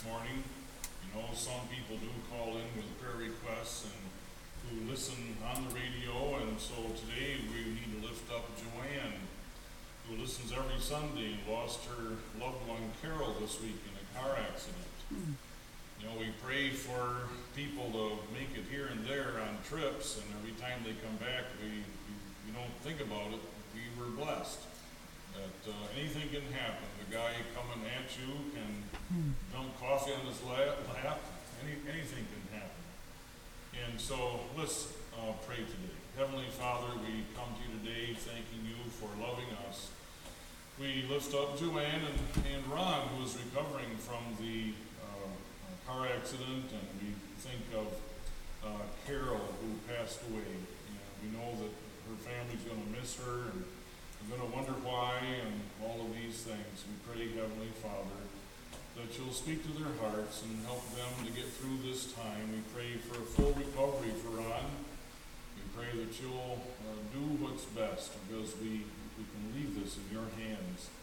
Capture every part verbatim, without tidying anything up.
morning. You know, some people do call in with prayer requests and who listen on the radio, and so today we need to lift up Joanne, who listens every Sunday and lost her loved one Carol this week in a car accident. Mm. You know, we pray for people to make it here and there on trips, and every time they come back, we, we, we don't think about it. We were blessed that uh, anything can happen. The guy coming at you can mm. dump coffee on his lap, lap. Any, anything can happen. And so let's uh, pray today. Heavenly Father, we come to you today thanking you for loving us. We lift up Joanne and, and Ron, who is recovering from the uh, car accident, and we think of uh, Carol, who passed away. And we know that her family's going to miss her, and they're going to wonder why, and all of these things. We pray, Heavenly Father, that you'll speak to their hearts and help them to get through this time. We pray for a full recovery for Ron. We pray that you'll uh, do what's best, because we, we can leave this in your hands.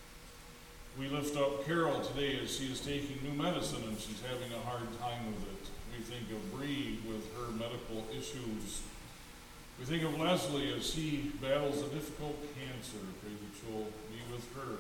We lift up Carol today as she is taking new medicine and she's having a hard time with it. We think of Bree with her medical issues. We think of Leslie as she battles a difficult cancer. Pray that you'll be with her.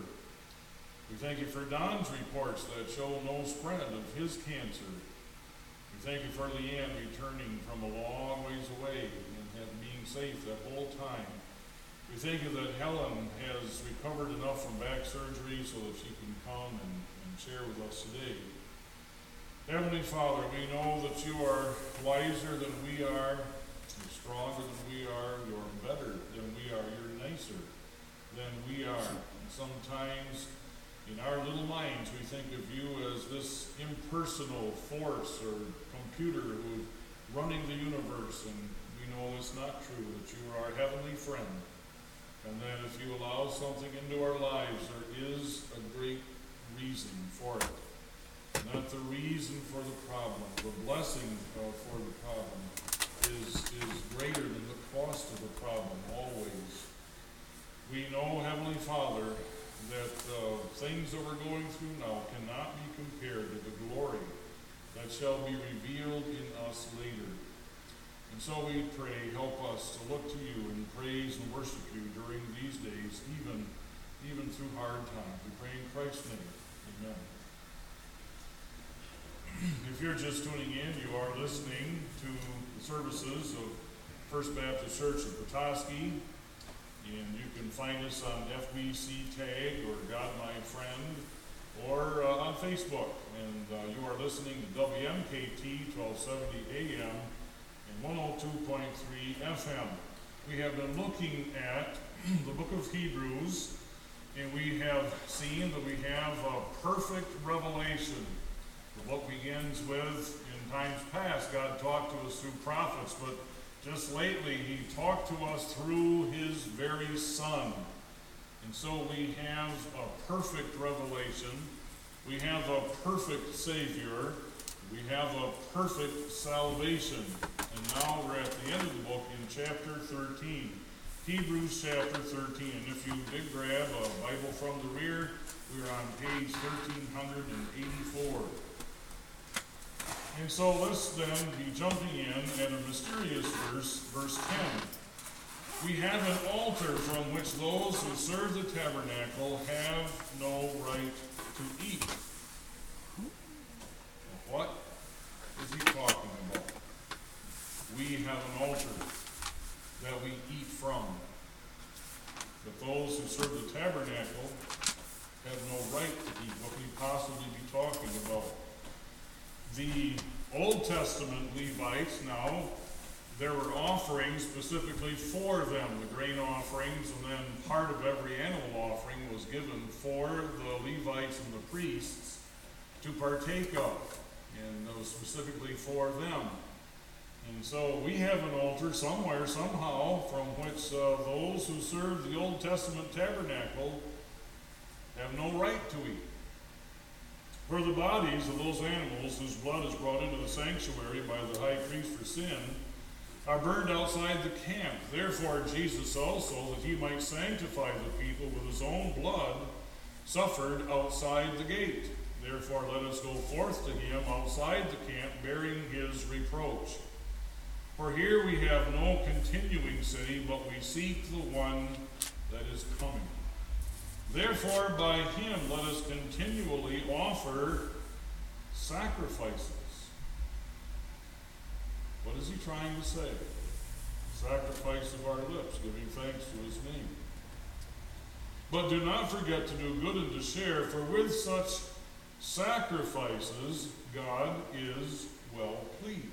We thank you for Don's reports that show no spread of his cancer. We thank you for Leanne returning from a long ways away and being safe that whole time. We thank you that Helen has recovered enough from back surgery so that she can come and, and share with us today. Heavenly Father, we know that you are wiser than we are, you're stronger than we are, you're better than we are, you're nicer than we are. And sometimes in our little minds, we think of you as this impersonal force or computer who's running the universe, and we know it's not true, that you are our heavenly friend, and that if you allow something into our lives, there is a great reason for it. Not the reason for the problem, the blessing uh, for the problem is, is greater than the cost of the problem, always. We know, Heavenly Father, that uh, things that we're going through now cannot be compared to the glory that shall be revealed in us later. And so we pray, help us to look to you and praise and worship you during these days, even, even through hard times. We pray in Christ's name. Amen. If you're just tuning in, you are listening to the services of First Baptist Church of Petoskey. And you can find us on F B C Tag or God My Friend or uh, on Facebook. And uh, you are listening to W M K T twelve seventy A M and one oh two point three F M. We have been looking at the book of Hebrews, and we have seen that we have a perfect revelation of what begins with, in times past, God talked to us through prophets, but just lately, he talked to us through his very Son. And so we have a perfect revelation. We have a perfect Savior. We have a perfect salvation. And now we're at the end of the book in chapter thirteen. Hebrews chapter thirteen. And if you did grab a Bible from the rear, we're on page thirteen eighty-four. And so let's then be jumping in at a mysterious verse, verse ten. We have an altar from which those who serve the tabernacle have no right to eat. What is he talking about? We have an altar that we eat from. But those who serve the tabernacle have no right to eat. What can he possibly be talking about? The Old Testament Levites, now, there were offerings specifically for them, the grain offerings, and then part of every animal offering was given for the Levites and the priests to partake of, and that was specifically for them. And so we have an altar somewhere, somehow, from which uh, those who serve the Old Testament tabernacle have no right to eat. For the bodies of those animals whose blood is brought into the sanctuary by the high priest for sin are burned outside the camp. Therefore Jesus also, that he might sanctify the people with his own blood, suffered outside the gate. Therefore let us go forth to him outside the camp, bearing his reproach. For here we have no continuing city, but we seek the one that is coming. Therefore by him let us continually offer sacrifices. What is he trying to say? Sacrifice of our lips, giving thanks to his name. But do not forget to do good and to share, for with such sacrifices God is well pleased.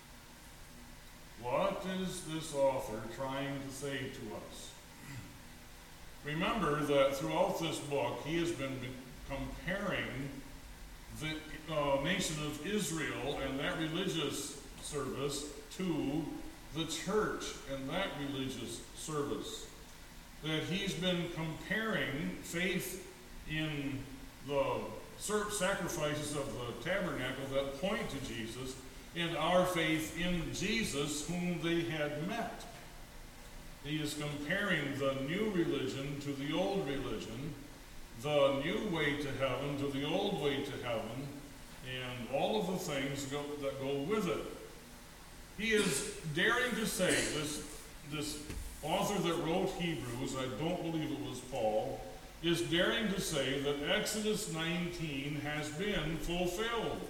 What is this author trying to say to us? Remember that throughout this book he has been comparing the uh, nation of Israel and that religious service to the church and that religious service. That he's been comparing faith in the sacrifices of the tabernacle that point to Jesus and our faith in Jesus whom they had met. He is comparing the new religion to the old religion, the new way to heaven to the old way to heaven, and all of the things go, that go with it. He is daring to say, this, this author that wrote Hebrews, I don't believe it was Paul, is daring to say that Exodus nineteen has been fulfilled.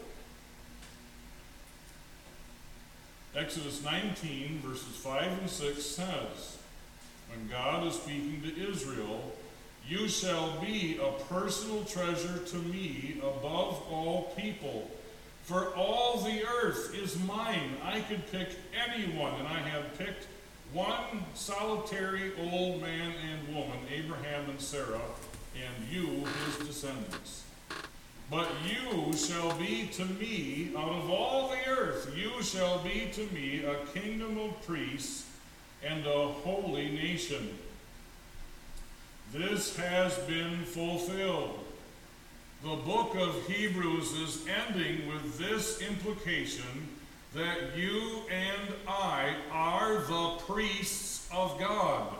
Exodus nineteen, verses five and six says, when God is speaking to Israel, you shall be a personal treasure to me above all people. For all the earth is mine. I could pick anyone, and I have picked one solitary old man and woman, Abraham and Sarah, and you, his descendants. But you shall be to me, out of all the earth, you shall be to me a kingdom of priests and a holy nation. This has been fulfilled. The book of Hebrews is ending with this implication that you and I are the priests of God.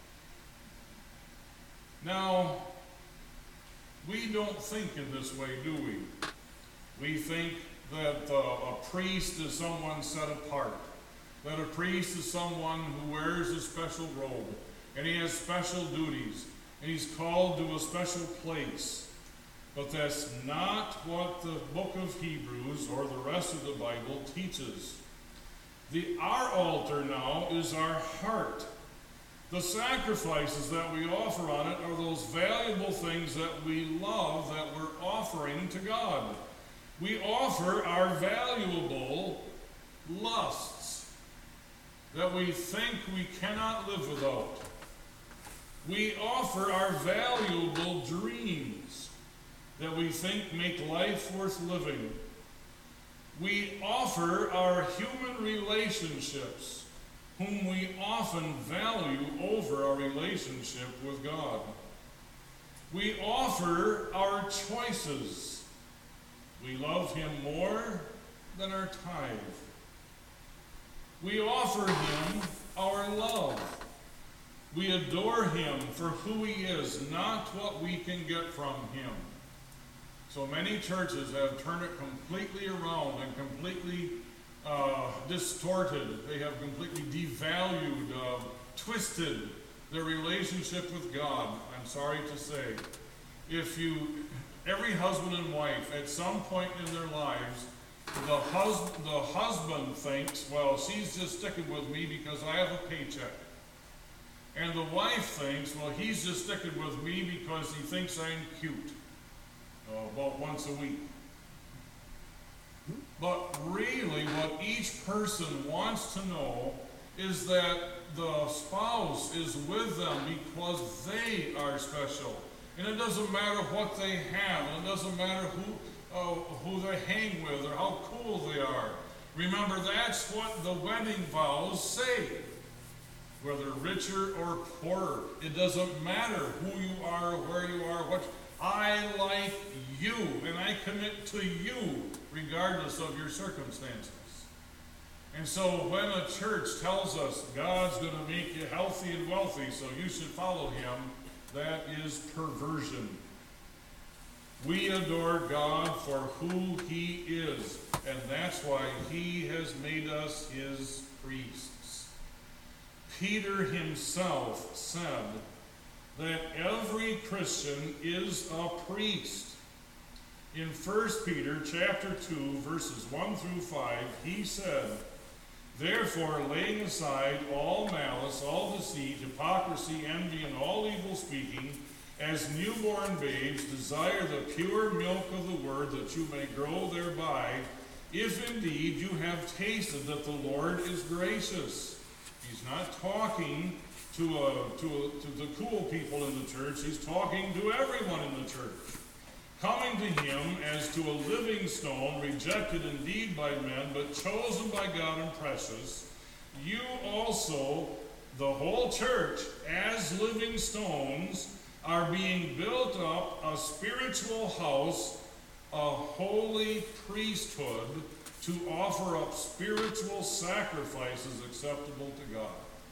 Now, we don't think in this way, do we? We think that uh, a priest is someone set apart, that a priest is someone who wears a special robe, and he has special duties, and he's called to a special place. But that's not what the book of Hebrews or the rest of the Bible teaches. The, our altar now is our heart. The sacrifices that we offer on it are those valuable things that we love that we're offering to God. We offer our valuable lusts that we think we cannot live without. We offer our valuable dreams that we think make life worth living. We offer our human relationships, whom we often value over our relationship with God. We offer our choices. We love him more than our tithe. We offer him our love. We adore him for who he is, not what we can get from him. So many churches have turned it completely around and completely uh, distorted. They have completely devalued, uh, twisted their relationship with God. I'm sorry to say. If you, every husband and wife, at some point in their lives, the, hus- the husband thinks, well, she's just sticking with me because I have a paycheck. And the wife thinks, well, he's just sticking with me because he thinks I'm cute. Uh, about once a week. But really what each person wants to know is that the spouse is with them because they are special. And it doesn't matter what they have, and it doesn't matter who, uh, who they hang with or how cool they are. Remember, that's what the wedding vows say. Whether richer or poorer, it doesn't matter who you are, where you are, what I like you, and I commit to you, regardless of your circumstances. And so when a church tells us God's going to make you healthy and wealthy, so you should follow him, that is perversion. We adore God for who he is, and that's why he has made us his priests. Peter himself said that every Christian is a priest. In First Peter chapter two, verses one through five, he said, "Therefore, laying aside all malice, all deceit, hypocrisy, envy, and all evil speaking, as newborn babes, desire the pure milk of the word, that you may grow thereby, if indeed you have tasted that the Lord is gracious." He's not talking to, a, to, a, to the cool people in the church. He's talking to everyone in the church. Coming to him as to a living stone, rejected indeed by men, but chosen by God and precious, you also, the whole church, as living stones, are being built up a spiritual house, a holy priesthood, to offer up spiritual sacrifices acceptable to God.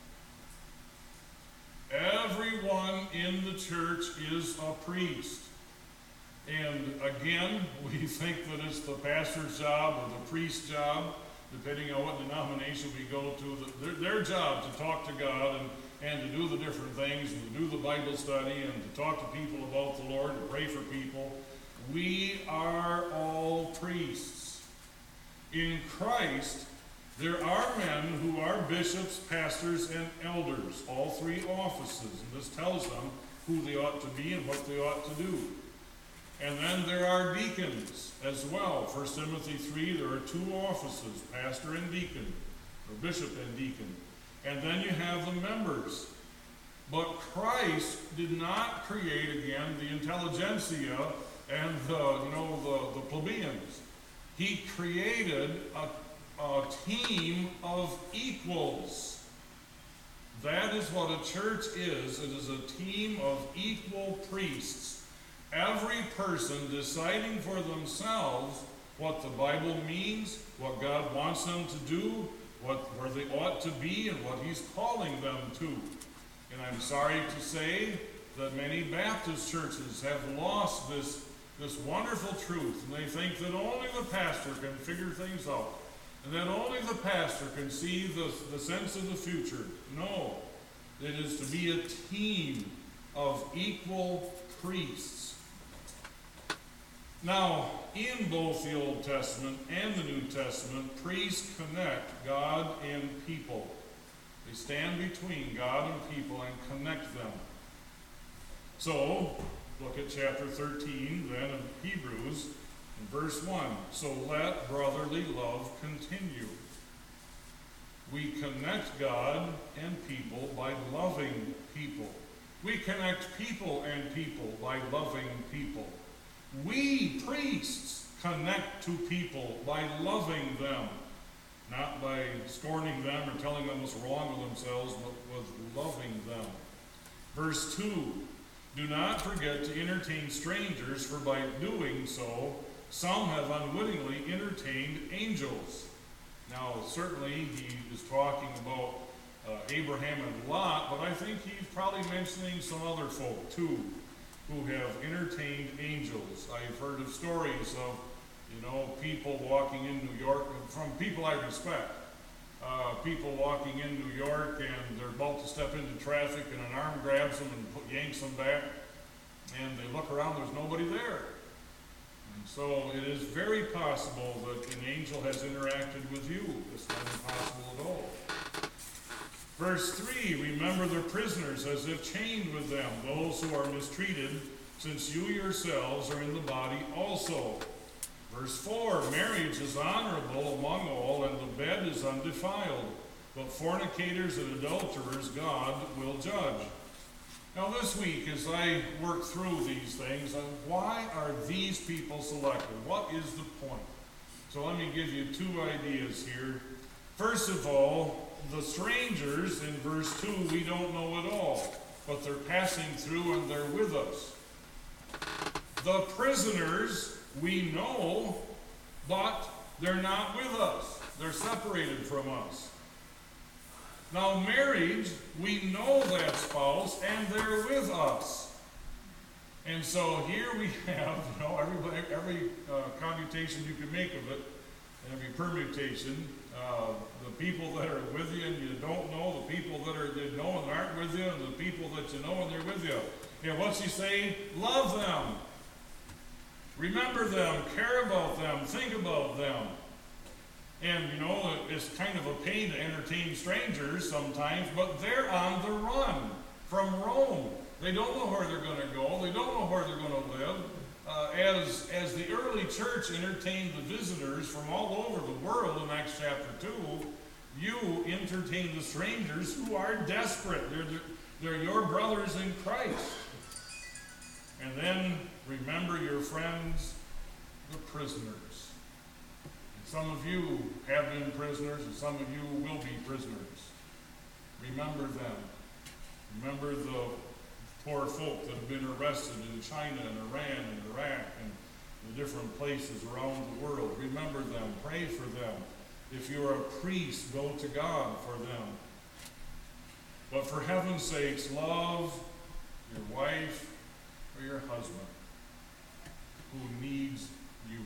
Everyone in the church is a priest. And again, we think that it's the pastor's job or the priest's job, depending on what denomination we go to, their, their job to talk to God and, and to do the different things, and to do the Bible study, and to talk to people about the Lord, to pray for people. We are all priests. In Christ, there are men who are bishops, pastors, and elders, all three offices. And this tells them who they ought to be and what they ought to do. And then there are deacons as well. First Timothy three, there are two offices, pastor and deacon, or bishop and deacon. And then you have the members. But Christ did not create, again, the intelligentsia and the, you know, the, the plebeians. He created a, a team of equals. That is what a church is. It is a team of equal priests. Every person deciding for themselves what the Bible means, what God wants them to do, what, where they ought to be, and what he's calling them to. And I'm sorry to say that many Baptist churches have lost this, this wonderful truth, and they think that only the pastor can figure things out, and that only the pastor can see the, the sense of the future. No, it is to be a team of equal priests. Now, in both the Old Testament and the New Testament, priests connect God and people. They stand between God and people and connect them. So, look at chapter thirteen, then, of Hebrews, in verse one. So let brotherly love continue. We connect God and people by loving people. We connect people and people by loving people. We, priests, connect to people by loving them, not by scorning them or telling them what's wrong with themselves, but with loving them. Verse two, do not forget to entertain strangers, for by doing so, some have unwittingly entertained angels. Now, certainly he is talking about uh, Abraham and Lot, but I think he's probably mentioning some other folk too, who have entertained angels. I've heard of stories of, you know, people walking in New York, from people I respect, uh, people walking in New York and they're about to step into traffic and an arm grabs them and put, yanks them back, and they look around, there's nobody there. And so it is very possible that an angel has interacted with you. It's not impossible at all. Verse three, remember the prisoners as if chained with them, those who are mistreated, since you yourselves are in the body also. Verse four, marriage is honorable among all, and the bed is undefiled, but fornicators and adulterers God will judge. Now this week, as I work through these things, why are these people selected? What is the point? So let me give you two ideas here. First of all, the strangers in verse two, we don't know at all, but they're passing through and they're with us. The prisoners, we know, but they're not with us. They're separated from us. Now, marriage, we know that spouse and they're with us. And so here we have, you know, every, every uh, commutation you can make of it, every permutation, uh, the people that are with you and you don't know, the people that are that know and aren't with you, and the people that you know and they're with you. And what's he saying? Love them. Remember them, care about them, think about them. And, you know, it's kind of a pain to entertain strangers sometimes, but they're on the run from Rome. They don't know where they're going to go. They don't know where they're going to live. Uh, as, as the early church entertained the visitors from all over the world in Acts chapter two, you entertain the strangers who are desperate. They're, they're your brothers in Christ. And then remember your friends, the prisoners. And some of you have been prisoners, and some of you will be prisoners. Remember them. Remember the poor folk that have been arrested in China and Iran and Iraq and the different places around the world. Remember them. Pray for them. If you're a priest, go to God for them. But for heaven's sakes, love your wife or your husband who needs you.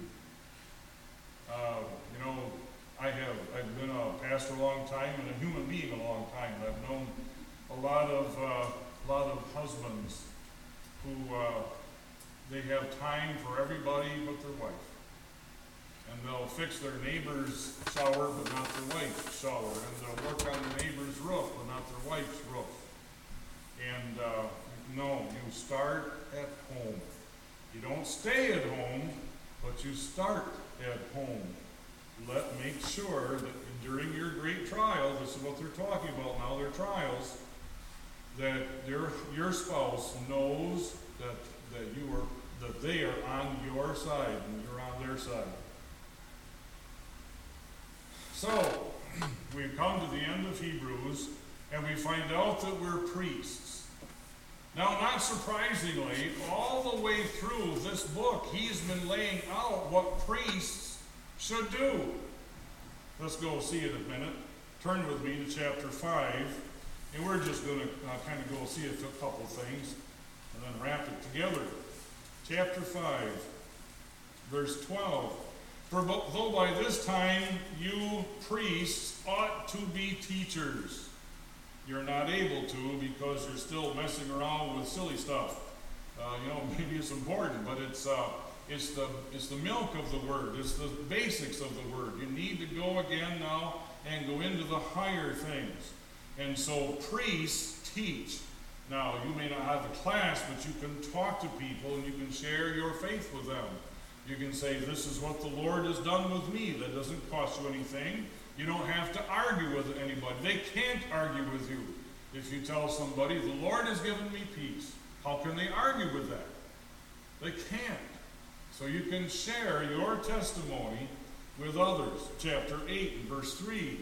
Uh, you know, I have I've been a pastor a long time and a human being a long time. I've known a lot of uh, a lot of husbands who uh, they have time for everybody but their wife, and they'll fix their neighbor's shower but not their wife's shower, and they'll work on their neighbor's roof but not their wife's roof. And uh, no, you start at home. You don't stay at home, but you start at home. Let make sure that during your great trial, this is what they're talking about now, their trials, that your your spouse knows that that you are that they are on your side and you're on their side. So we've come to the end of Hebrews, and we find out that we're priests. Now, not surprisingly, all the way through this book, he's been laying out what priests should do. Let's go see it a minute. Turn with me to chapter five, and we're just going to uh, kind of go see a couple things and then wrap it together. Chapter five, verse twelve. For though by this time you priests ought to be teachers, you're not able to because you're still messing around with silly stuff. Uh, you know, maybe it's important, but it's uh, it's the it's the milk of the word. It's the basics of the word. You need to go again now and go into the higher things. And so priests teach. Now, you may not have a class, but you can talk to people and you can share your faith with them. You can say, this is what the Lord has done with me. That doesn't cost you anything. You don't have to argue with anybody. They can't argue with you. If you tell somebody, the Lord has given me peace, how can they argue with that? They can't. So you can share your testimony with others. Chapter eight and verse three.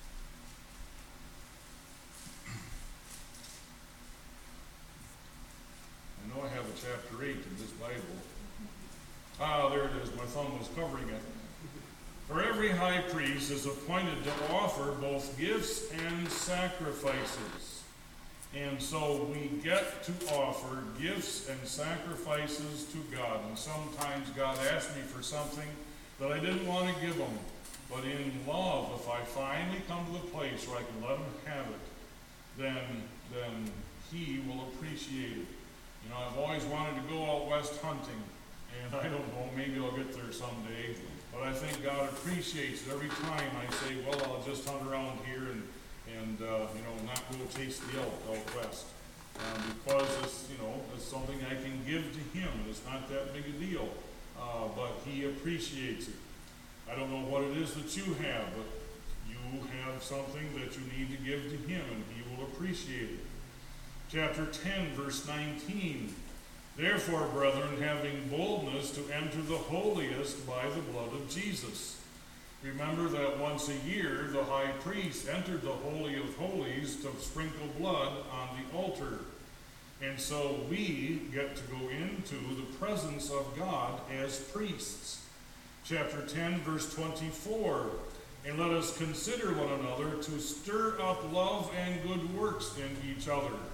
I know I have a chapter eight in this Bible. Ah, there it is. My thumb was covering it. For every high priest is appointed to offer both gifts and sacrifices. And so we get to offer gifts and sacrifices to God. And sometimes God asks me for something that I didn't want to give him. But in love, if I finally come to the place where I can let him have it, then, then he will appreciate it. You know, I've always wanted to go out west hunting. And I don't know, maybe I'll get there someday. But I think God appreciates it every time I say, well, I'll just hunt around here and, and uh, you know, not go chase the elk out west. Um, because it's, you know, it's something I can give to him, and it's not that big a deal. Uh, but he appreciates it. I don't know what it is that you have, but you have something that you need to give to him, and he will appreciate it. Chapter ten, verse nineteen. Therefore, brethren, having boldness to enter the holiest by the blood of Jesus. Remember that once a year the high priest entered the Holy of Holies to sprinkle blood on the altar. And so we get to go into the presence of God as priests. Chapter ten, verse twenty-four. And let us consider one another to stir up love and good works in each other.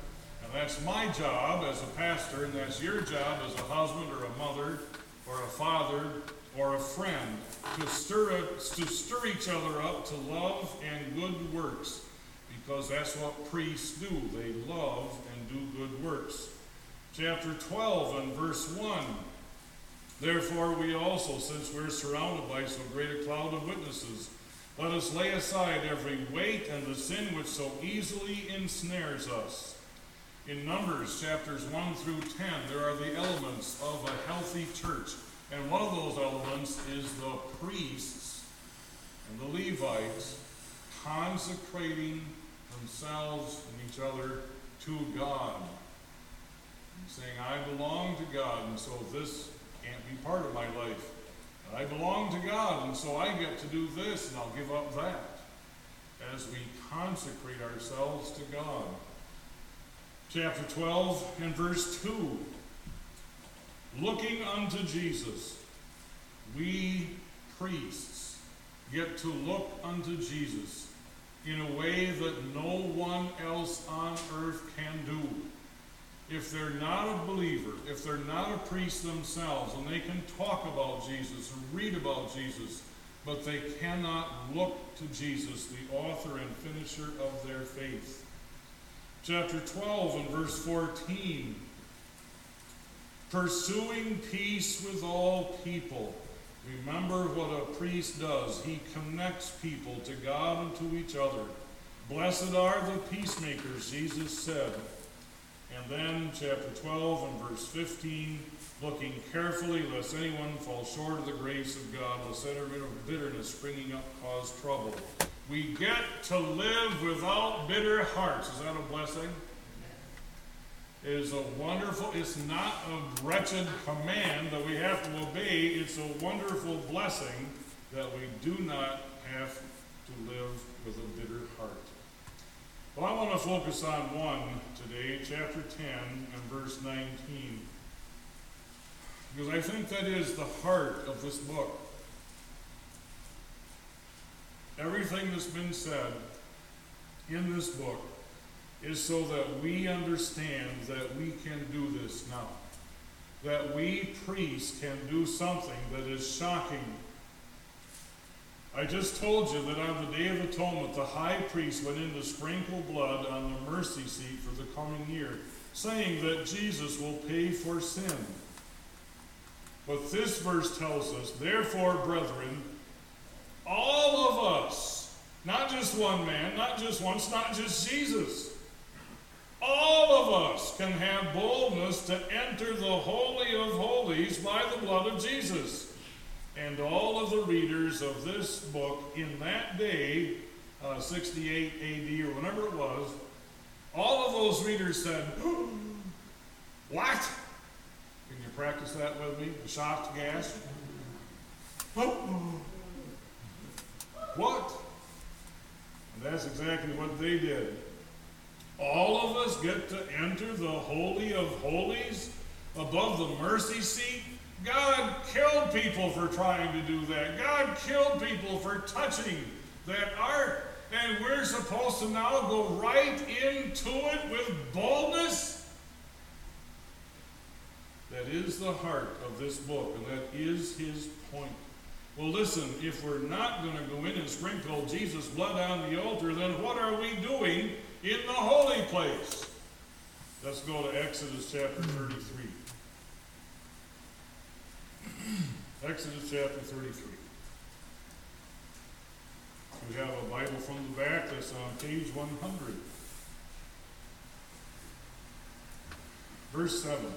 And that's my job as a pastor, and that's your job as a husband or a mother or a father or a friend, to stir, to stir each other up to love and good works, because that's what priests do. They love and do good works. Chapter twelve and verse one. Therefore we also, since we're surrounded by so great a cloud of witnesses, let us lay aside every weight and the sin which so easily ensnares us. In Numbers chapters one through ten, there are the elements of a healthy church. And one of those elements is the priests and the Levites consecrating themselves and each other to God. And saying, I belong to God, and so this can't be part of my life. I belong to God, and so I get to do this, and I'll give up that. As we consecrate ourselves to God. Chapter twelve and verse two. Looking unto Jesus, we priests get to look unto Jesus in a way that no one else on earth can do. If they're not a believer, if they're not a priest themselves, and they can talk about Jesus and read about Jesus, but they cannot look to Jesus, the author and finisher of their faith. Chapter twelve and verse fourteen. Pursuing peace with all people. Remember what a priest does. He connects people to God and to each other. Blessed are the peacemakers, Jesus said. And then chapter twelve and verse fifteen, looking carefully lest anyone fall short of the grace of God, lest every bitterness springing up cause trouble. We get to live without bitter hearts. Is that a blessing? It is a wonderful, it's not a wretched command that we have to obey. It's a wonderful blessing that we do not have to live with a bitter heart. Well, I want to focus on one today, chapter ten and verse nineteen. Because I think that is the heart of this book. Everything that's been said in this book is so that we understand that we can do this now. That we priests can do something that is shocking. I just told you that on the Day of Atonement, the high priest went in to sprinkle blood on the mercy seat for the coming year, saying that Jesus will pay for sin. But this verse tells us, therefore, brethren, all of us, not just one man, not just once, not just Jesus, all of us can have boldness to enter the Holy of Holies by the blood of Jesus. And all of the readers of this book in that day, uh, sixty-eight A D or whenever it was, all of those readers said, what? Can you practice that with me? The shocked gasp. What? And that's exactly what they did. All of us get to enter the Holy of Holies above the mercy seat. God killed people for trying to do that. God killed people for touching that ark. And we're supposed to now go right into it with boldness? That is the heart of this book, and that is his point. Well, listen, if we're not going to go in and sprinkle Jesus' blood on the altar, then what are we doing in the holy place? Let's go to Exodus chapter thirty-three. Exodus chapter thirty-three. We have a Bible from the back that's on page one hundred. Verse seven.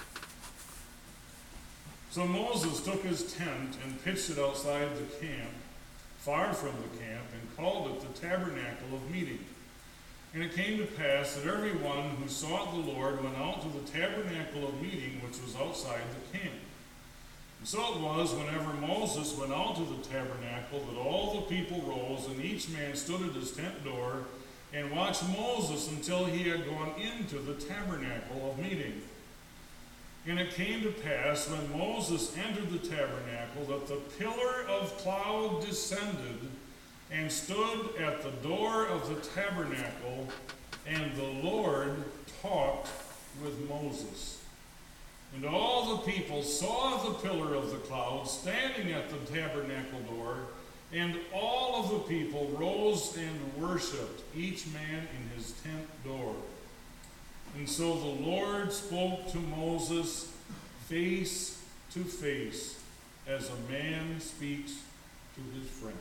So Moses took his tent and pitched it outside the camp, far from the camp, and called it the tabernacle of meeting. And it came to pass that everyone who sought the Lord went out to the tabernacle of meeting, which was outside the camp. And so it was, whenever Moses went out to the tabernacle, that all the people rose, and each man stood at his tent door, and watched Moses until he had gone into the tabernacle of meeting. And it came to pass, when Moses entered the tabernacle, that the pillar of cloud descended and stood at the door of the tabernacle And the Lord talked with Moses. And all the people saw the pillar of the cloud standing at the tabernacle door, and all of the people rose and worshipped, each man in his tent door. And so the Lord spoke to Moses face to face, as a man speaks to his friend.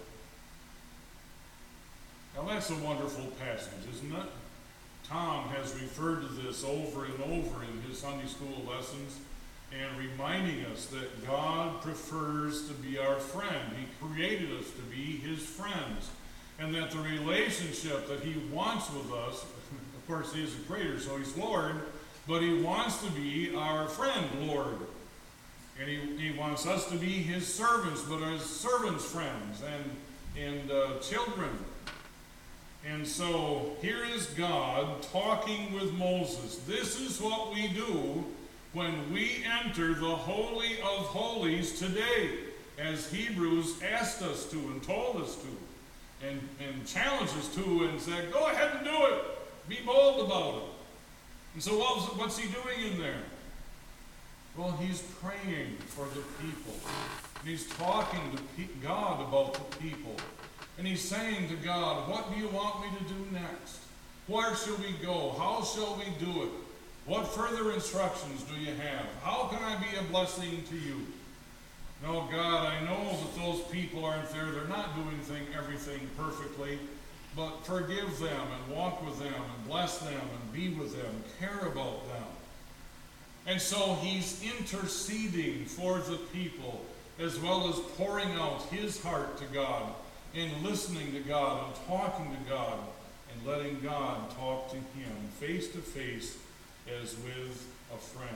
Now that's a wonderful passage, isn't it? Tom has referred to this over and over in his Sunday school lessons, and reminding us that God prefers to be our friend. He created us to be his friends. And that the relationship that he wants with us, of course he is the creator, so he's Lord, but he wants to be our friend, Lord. And he, he wants us to be his servants, but as servants' friends and, and uh, children. And so here is God talking with Moses. This is what we do when we enter the Holy of Holies today, as Hebrews asked us to and told us to, and, and challenged us to, and said, go ahead and do it. Be bold about it. And so what was, what's he doing in there? Well, he's praying for the people. And he's talking to pe- God about the people. And he's saying to God, what do you want me to do next? Where shall we go? How shall we do it? What further instructions do you have? How can I be a blessing to you? No, God, I know that those people aren't there. They're not doing thing, everything perfectly. But forgive them and walk with them and bless them and be with them, care about them. And so he's interceding for the people, as well as pouring out his heart to God and listening to God and talking to God and letting God talk to him face to face as with a friend.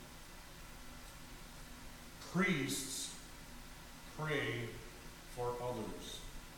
Priests pray for others.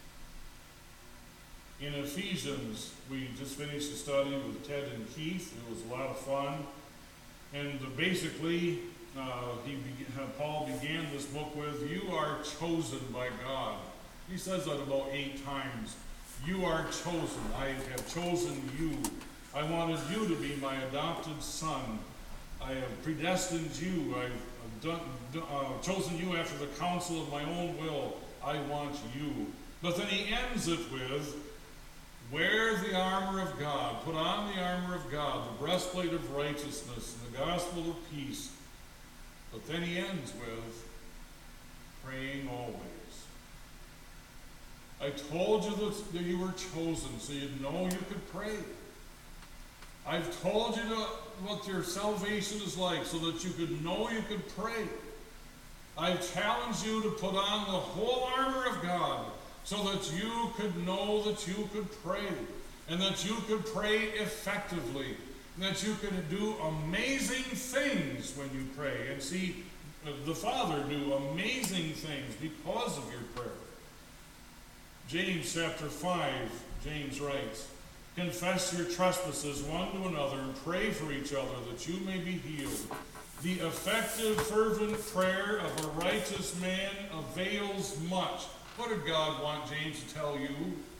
In Ephesians, we just finished a study with Ted and Keith. It was a lot of fun. And basically, uh, he be- uh, Paul began this book with, you are chosen by God. He says that about eight times. You are chosen. I have chosen you. I wanted you to be my adopted son. I have predestined you. I've done, uh, chosen you after the counsel of my own will. I want you. But then he ends it with, wear the armor of God. Put on the armor of God, the breastplate of righteousness, and the gospel of peace. But then he ends with, praying always. I told you that, that you were chosen so you'd know you could pray. I've told you to, what your salvation is like so that you could know you could pray. I've challenged you to put on the whole armor of God so that you could know that you could pray, and that you could pray effectively, and that you could do amazing things when you pray. And see, the Father do amazing things because of your prayer. James chapter five, James writes, confess your trespasses one to another and pray for each other that you may be healed. The effective, fervent prayer of a righteous man avails much. What did God want James to tell you?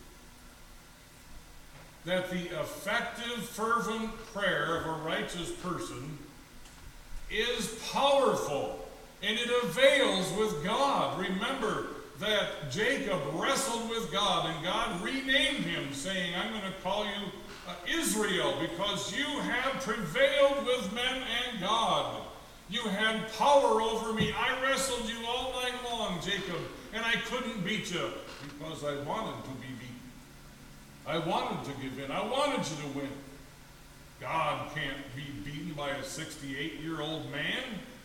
That the effective, fervent prayer of a righteous person is powerful, and it avails with God. Remember that Jacob wrestled with God, and God renamed him, saying, I'm going to call you uh, Israel, because you have prevailed with men and God. You had power over me. I wrestled you all night long, Jacob, and I couldn't beat you because I wanted to be beaten. I wanted to give in. I wanted you to win. God can't be beaten by a sixty-eight-year-old man,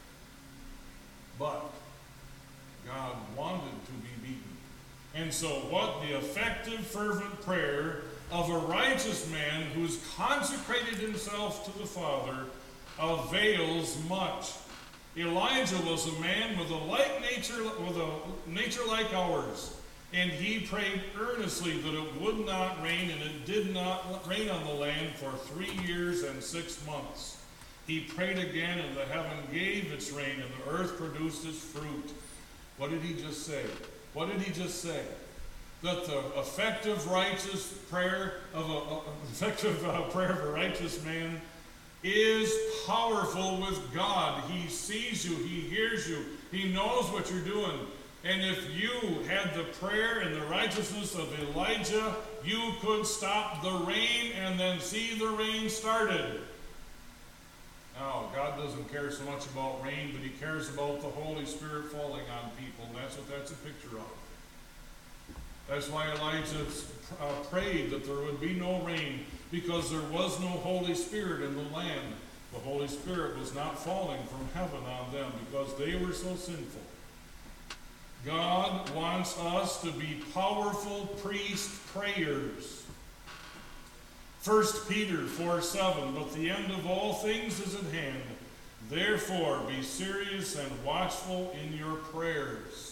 but God wanted to be beaten. And so what the effective, fervent prayer of a righteous man who's consecrated himself to the Father avails much. Elijah was a man with a like nature, with a nature like ours, and he prayed earnestly that it would not rain, and it did not rain on the land for three years and six months. He prayed again, and the heaven gave its rain, and the earth produced its fruit. What did he just say? What did he just say? that the effective righteous prayer of a, a effective uh, prayer of a righteous man is powerful with God. He sees you, he hears you, he knows what you're doing. And if you had the prayer and the righteousness of Elijah, you could stop the rain and then see the rain started. Now, God doesn't care so much about rain, but he cares about the Holy Spirit falling on people. And that's what that's a picture of. That's why Elijah uh, prayed that there would be no rain, because there was no Holy Spirit in the land. The Holy Spirit was not falling from heaven on them because they were so sinful. God wants us to be powerful priest prayers. First Peter four seven, but the end of all things is at hand. Therefore be serious and watchful in your prayers.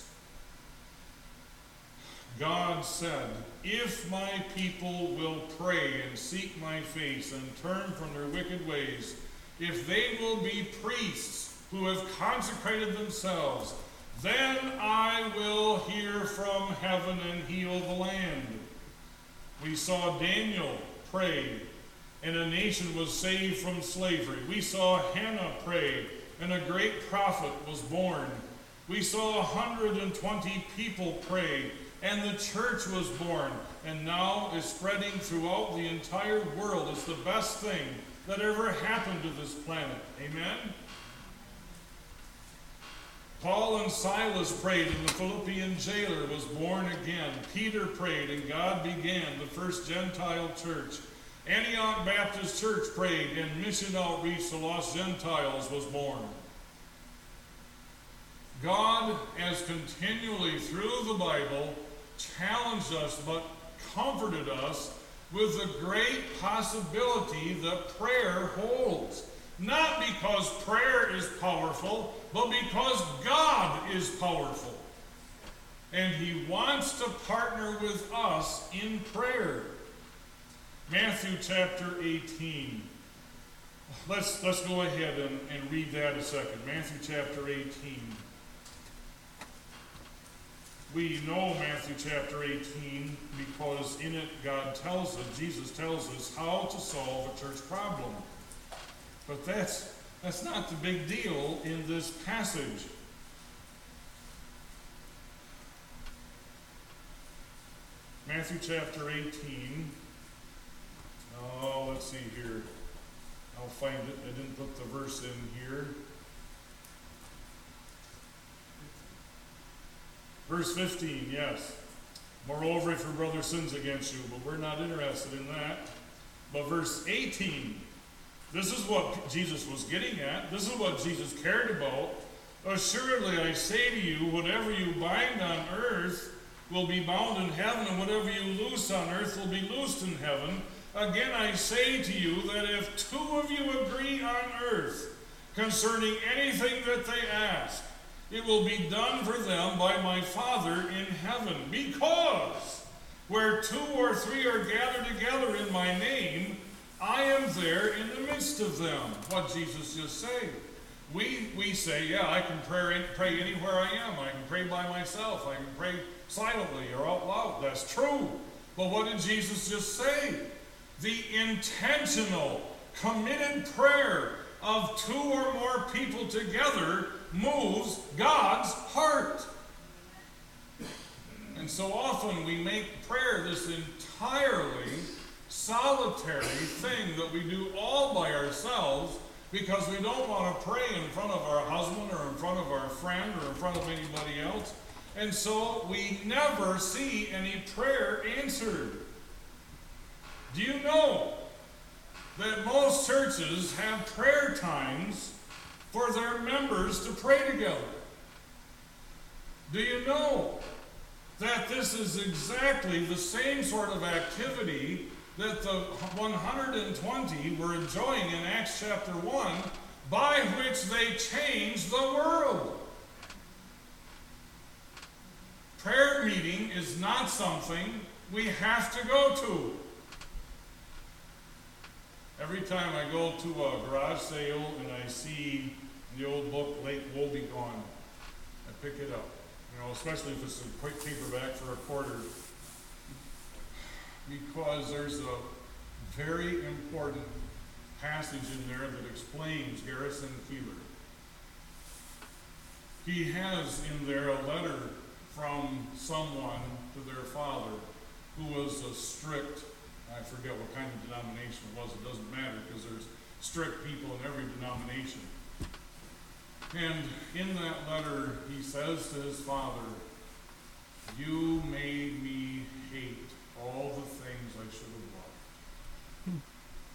God said, if my people will pray and seek my face and turn from their wicked ways, if they will be priests who have consecrated themselves, then I will hear from heaven and heal the land. We saw Daniel pray, and a nation was saved from slavery. We saw Hannah pray, and a great prophet was born. We saw one hundred twenty people pray, and the church was born, and now is spreading throughout the entire world. It's the best thing that ever happened to this planet. Amen? Paul and Silas prayed, and the Philippian jailer was born again. Peter prayed, and God began the first Gentile church. Antioch Baptist Church prayed, and mission outreach to lost Gentiles was born. God has continually, through the Bible, challenged us but comforted us with the great possibility that prayer holds. Not because prayer is powerful, but because God is powerful. And he wants to partner with us in prayer. Matthew chapter eighteen. Let's, let's go ahead and, and read that a second. Matthew chapter eighteen. We know Matthew chapter eighteen because in it God tells us, Jesus tells us how to solve a church problem. But that's, that's not the big deal in this passage. Matthew chapter eighteen. Oh, let's see here. I'll find it. I didn't put the verse in here. Verse fifteen, yes. Moreover, if your brother sins against you, but we're not interested in that. But verse eighteen, this is what Jesus was getting at. This is what Jesus cared about. Assuredly, I say to you, whatever you bind on earth will be bound in heaven, and whatever you loose on earth will be loosed in heaven. Again, I say to you that if two of you agree on earth concerning anything that they ask, it will be done for them by my Father in heaven. Because where two or three are gathered together in my name, I am there in the midst of them. What Jesus just said. We we say, yeah, I can pray, pray anywhere I am. I can pray by myself. I can pray silently or out loud. That's true. But what did Jesus just say? The intentional, committed prayer of two or more people together moves God's heart. And so often we make prayer this entirely solitary thing that we do all by ourselves because we don't want to pray in front of our husband or in front of our friend or in front of anybody else. And so we never see any prayer answered. Do you know that most churches have prayer times for their members to pray together? Do you know that this is exactly the same sort of activity that the one hundred twenty were enjoying in Acts chapter one, by which they changed the world? Prayer meeting is not something we have to go to. Every time I go to a garage sale and I see the old book, Lake Woebegone, I pick it up. You know, especially if it's a quick paperback for a quarter. because there's a very important passage in there that explains Garrison Keillor. He has in there a letter from someone to their father who was a strict, I forget what kind of denomination it was, it doesn't matter because there's strict people in every denomination. And in that letter, he says to his father, "You made me hate all the things I should have loved."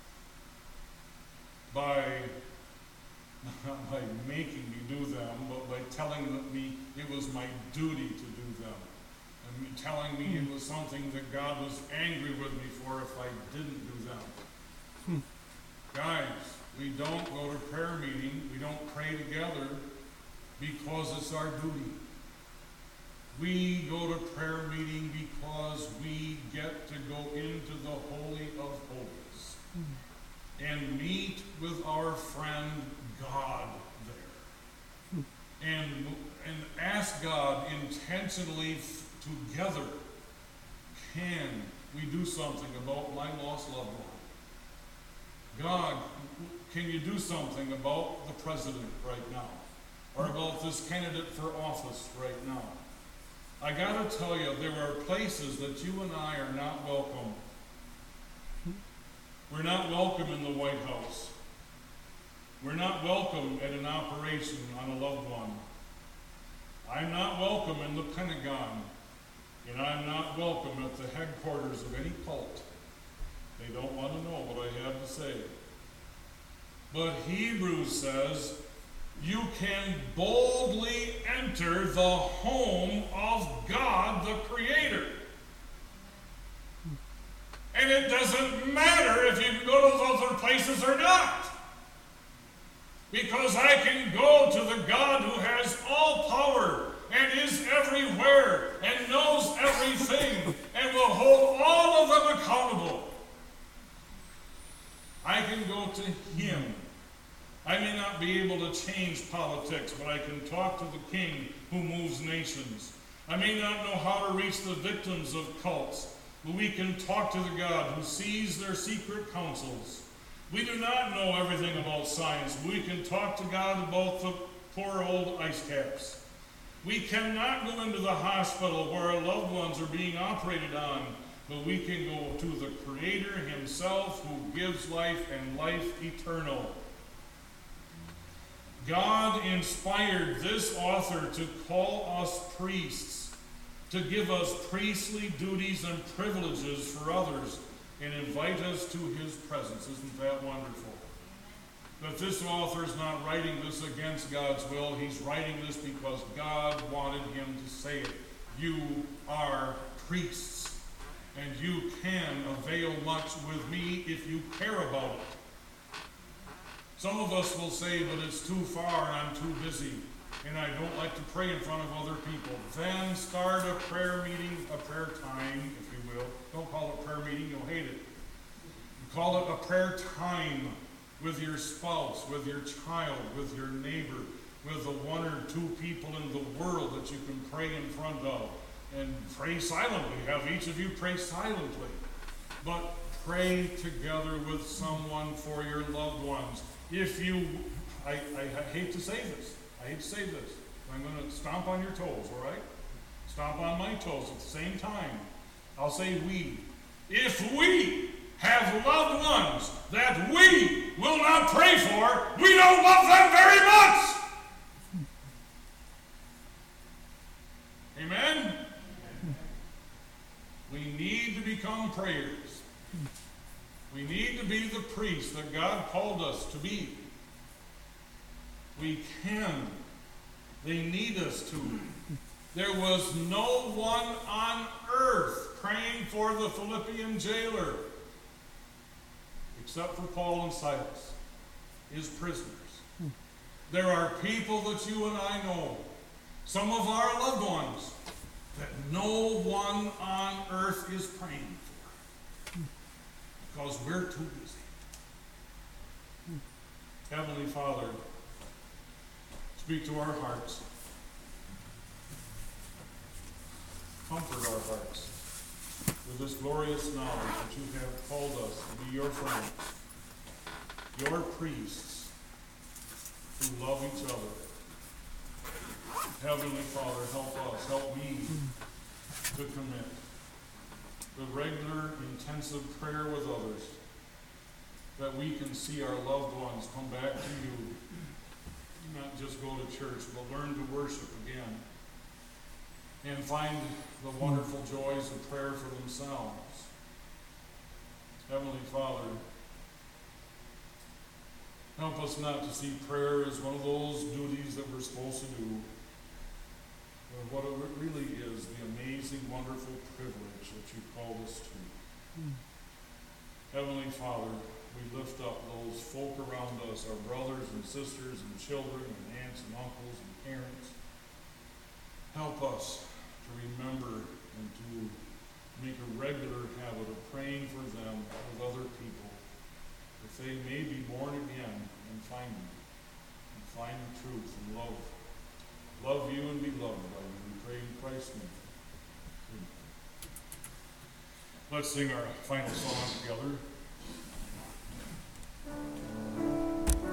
By, not by making me do them, but by telling me it was my duty to do them. And telling me it was something that God was angry with me for if I didn't do them. Guys, we don't go to prayer meeting, we don't pray together because it's our duty. We go to prayer meeting because we get to go into the Holy of Holies and meet with our friend God there. And, and ask God intentionally f- together, can we do something about my lost loved one? God, can you do something about the president right now? Or about this candidate for office right now? I gotta tell you, there are places that you and I are not welcome. We're not welcome in the White House. We're not welcome at an operation on a loved one. I'm not welcome in the Pentagon. And I'm not welcome at the headquarters of any cult. They don't want to know what I have to say. But Hebrews says, you can boldly enter the home of God the Creator. And it doesn't matter if you can go to those other places or not. Because I can go to the God who has all power and is everywhere and knows everything and will hold all of them accountable. I can go to Him. I may not be able to change politics, but I can talk to the King who moves nations. I may not know how to reach the victims of cults, but we can talk to the God who sees their secret counsels. We do not know everything about science. We can talk to God about the poor old ice caps. We cannot go into the hospital where our loved ones are being operated on, but we can go to the Creator Himself who gives life and life eternal. God inspired this author to call us priests, to give us priestly duties and privileges for others, and invite us to His presence. Isn't that wonderful? But this author is not writing this against God's will. He's writing this because God wanted him to say it. You are priests, and you can avail much with me if you care about it. Some of us will say, but it's too far and I'm too busy, and I don't like to pray in front of other people. Then start a prayer meeting, a prayer time, if you will. Don't call it prayer meeting, you'll hate it. Call it a prayer time with your spouse, with your child, with your neighbor, with the one or two people in the world that you can pray in front of. And pray silently. Have each of you pray silently. But pray together with someone for your loved ones. If you, I, I, I hate to say this. I hate to say this. I'm going to stomp on your toes, all right? Stomp on my toes at the same time. I'll say we. If we have loved ones that we will not pray for, we don't love them very much. Amen? We need to become prayers. We need to be the priests that God called us to be. We can. They need us to. There was no one on earth praying for the Philippian jailer except for Paul and Silas, his prisoners. There are people that you and I know, some of our loved ones, that no one on earth is praying for because we're too busy. Heavenly Father, speak to our hearts. Comfort our hearts to this glorious knowledge that you have called us to be your friends, your priests who love each other. Heavenly Father, help us, help me to commit the regular, intensive prayer with others, that we can see our loved ones come back to you, not just go to church, but learn to worship again, and find the wonderful joys of prayer for themselves. Heavenly Father, help us not to see prayer as one of those duties that we're supposed to do, but what it really is, the amazing, wonderful privilege that you called us to. Mm. Heavenly Father, we lift up those folk around us, our brothers and sisters and children and aunts and uncles and parents. Help us to remember and to make a regular habit of praying for them with other people, that they may be born again and find you, and find the truth and love. Love you and be loved by you. We pray in Christ's name. Let's sing our final song together.